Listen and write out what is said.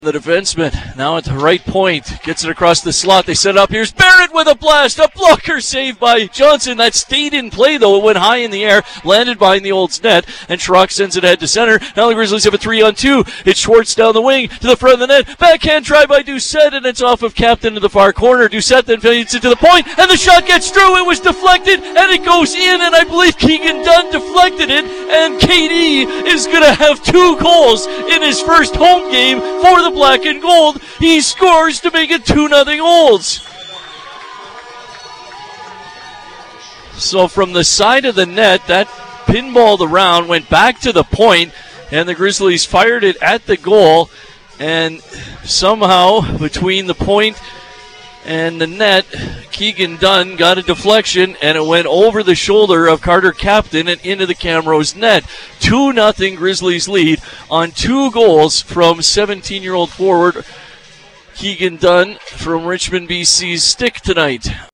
The defenseman now at the right point gets it across the slot. They set up. Here's Barrett with a blast. A blocker saved by Johnson. That stayed in play, though. It went high in the air, landed behind the Olds net, and Schrock sends it ahead to center. Now the Grizzlies have a 3-on-2. It's Schwartz down the wing to the front of the net. Backhand try by Doucette, and it's off of Captain to the far corner. Doucette then feeds it to the point, and the shot gets through. It was deflected, and it goes in, and I believe Keegan Dunn deflected it, and KD is going to have 2 goals in his first home game for the Black and Gold. He scores to make it 2-0 Olds. So from the side of the net, that pinballed around, went back to the point, and the Grizzlies fired it at the goal. And somehow, between the point and the net, Keegan Dunn got a deflection, and it went over the shoulder of Carter Captain and into the Camrose net. 2-0 Grizzlies lead on 2 goals from 17-year-old forward Keegan Dunn from Richmond, BC's stick tonight.